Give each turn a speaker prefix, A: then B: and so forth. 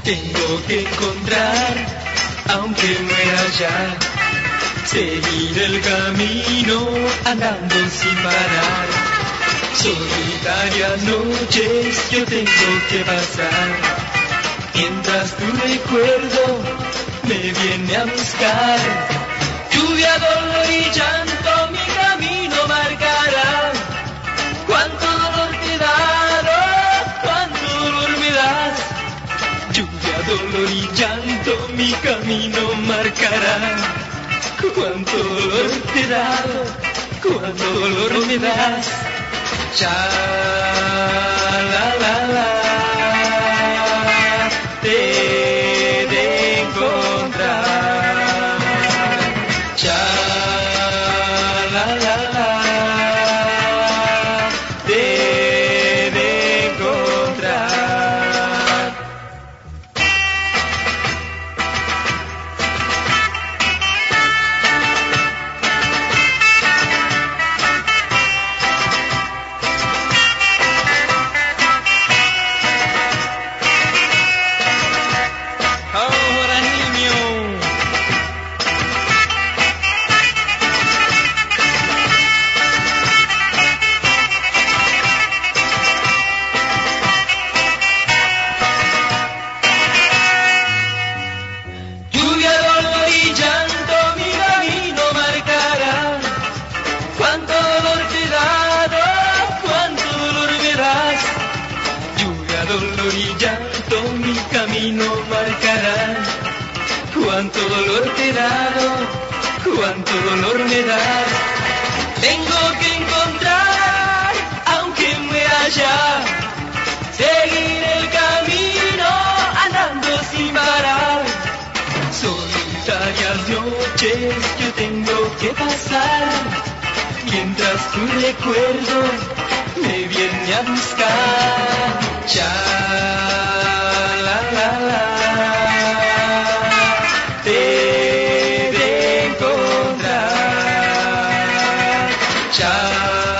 A: Tengo que encontrar, aunque muera ya, seguir el camino andando sin parar. Solitarias noches yo tengo que pasar, mientras tu recuerdo me viene a buscar. Lluvia, dolor y llanto mi camino marcará. Cuánto dolor te he dado, cuánto dolor me das. Lluvia, dolor y llanto mi camino marcará. Cuánto dolor te he dado, cuánto dolor me das. Cha la te de encontrar. Cha la te de encontrar. Dolor y llanto mi camino marcará. Cuánto dolor te he dado, cuánto dolor me das. Tengo que encontrar, aunque muera ya, seguir el camino andando sin parar. Solitarias noches yo tengo que pasar, mientras tu recuerdo me viene a buscar. Cha la te de encontrar. Cha